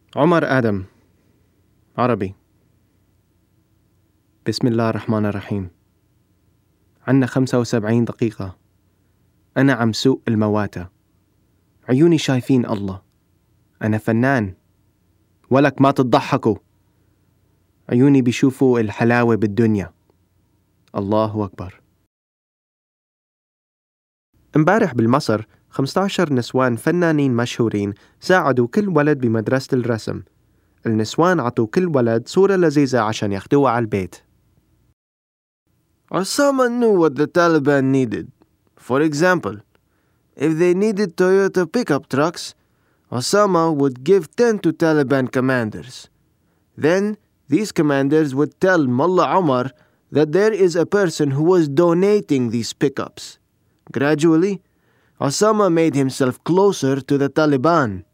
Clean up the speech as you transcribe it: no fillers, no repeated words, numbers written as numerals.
عمر آدم، عربي. بسم الله الرحمن الرحيم. عنا 75 دقيقة. أنا عم سوق المواتى، عيوني شايفين الله. أنا فنان، ولك ما تضحكوا. عيوني بيشوفوا الحلاوة بالدنيا. الله أكبر. امبارح بالمصر 15 نسوان فنانين مشهورين ساعدوا كل ولد بمدرسة الرسم. النسوان عطوا كل ولد صورة لذيذة عشان ياخدوها على البيت. Osama knew what the Taliban needed. For example, if they needed Toyota pickup trucks, Osama would give 10 to Taliban commanders. Then, these commanders would tell Mullah Omar that there is a person who was donating these pickups. Gradually, Osama made himself closer to the Taliban.